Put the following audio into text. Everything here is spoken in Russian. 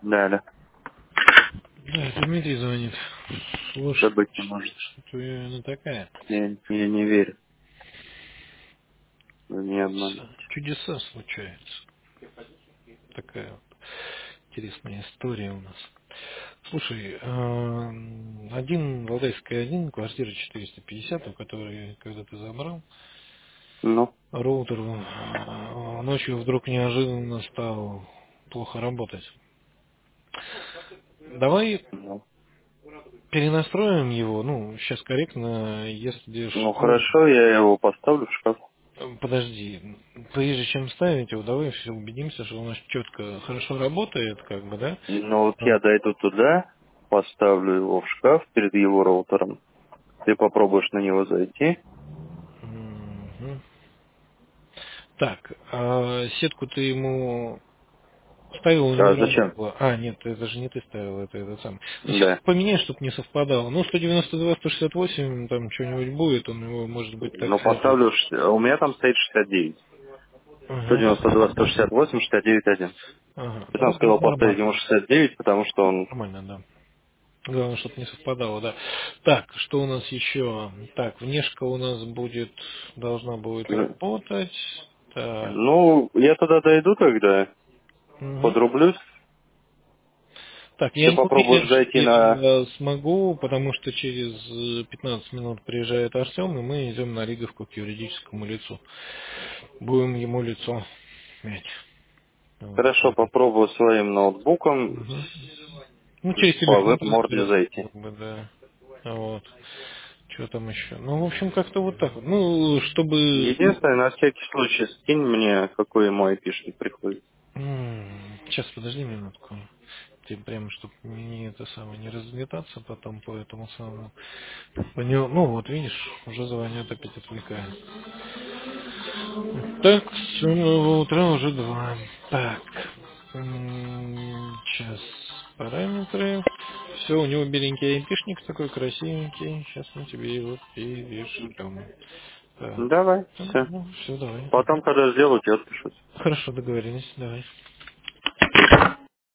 Да, да. Да, это Дмитрий звонит. Да Слушай, быть не может. что она такая? Я не верю. Вы меня обманываете. Чудеса случаются. Такая вот интересная история у нас. Слушай, один, Валдайская один, квартира 450, у которой, когда ты забрал, Ну, роутер ночью вдруг неожиданно стал плохо работать. Давай ну. перенастроим его, ну, сейчас корректно, если Ну, что. хорошо, я его поставлю в шкаф. Подожди, прежде чем ставить его, давай все убедимся, что у нас четко, хорошо работает, как бы, да? Но вот А, я дойду туда, поставлю его в шкаф перед его роутером. Ты попробуешь на него зайти. мгм. Так, а сетку ты ему ставил, у него А разная зачем? была. А, нет, это же не ты ставил, это этот сам. Ну, Да. сетку поменяй, чтобы не совпадало. Ну, 192, 168, там что-нибудь будет, он его, может быть, так Ну, свяжет. поставлю... У меня там стоит 69. Ага. 192, 168, 69, 1. Ага. Я Ну, там это сказал поставить нормально. ему 69, потому что он... Нормально, да. Главное, чтобы не совпадало, да. Так, что у нас еще? Так, внешка у нас будет, должна будет работать. Так. Ну, я туда дойду тогда, Мгм. подрублюсь. Так, я Ты не уверен, попробуешь что зайти на... я смогу, потому что через 15 минут приезжает Артем, и мы идем на Риговку к юридическому лицу. Будем ему лицо мять. Вот. Хорошо, попробую своим ноутбуком Мгм. Ну, через по телефон веб-морде зайти. как бы, да. Вот. Что там еще? Ну, в общем, как-то вот так вот. Ну, чтобы... Единственное, на всякий случай скинь мне, какой мой айпишник приходит. Сейчас, подожди минутку. Тебе прямо, чтобы не это самое, не разлетаться потом по этому самому. По нему, ну, вот видишь, уже звонят, опять отвлекают. Так, с самого утра уже два. Так. Сейчас параметры. Все, у него беленький айпишник такой красивенький. Сейчас мы тебе его перешлем. Так. Давай, все. Ну, все, давай. Потом, когда сделаю, тебе отпишусь. Хорошо, договорились, давай.